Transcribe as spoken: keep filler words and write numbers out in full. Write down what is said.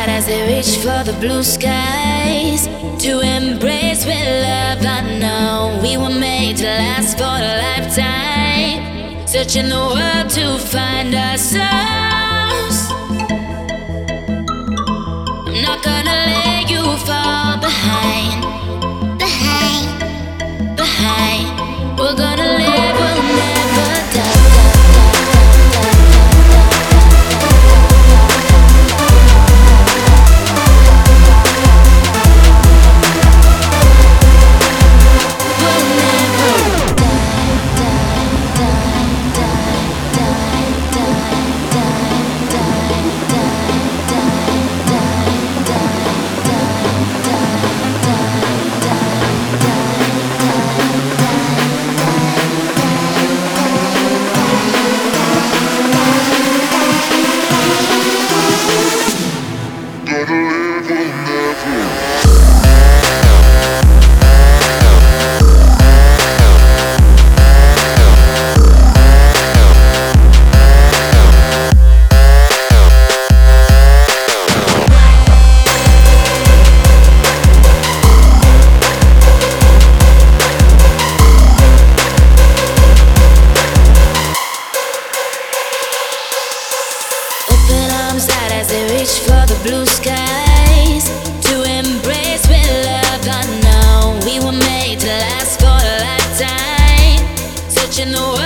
as they reach for the blue skies, to embrace with love. I know we were made to last for a lifetime, searching the world to find ourselves. I'm not gonna let you fall behind, behind, behind. We're gonna live, we'll never die. As they reach for the blue skies, to embrace with love. I know we were made to last for a lifetime, searching the world.